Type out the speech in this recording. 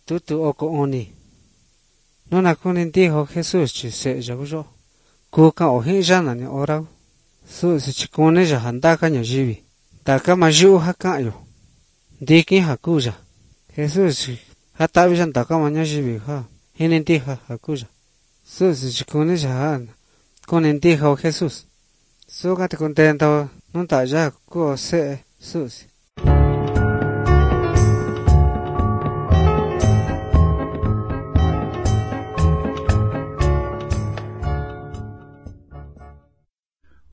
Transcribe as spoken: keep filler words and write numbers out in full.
tu tu oko oni nó là con nên đi học Jesus chỉ sẽ giáo cho cô cả ở hiện ra là ở đâu sự chỉ con này là hắn ta cái nhà gì ta cái mà yêu hắn cả yêu đi kia hắn cứu ra Jesus hắn ta bây giờ ta cái mà nhà gì ha hiện nên đi hắn hắn cứu ra sự chỉ con này là hắn con nên đi học Jesus số cái con tên tao nó tại ra cô sẽ sự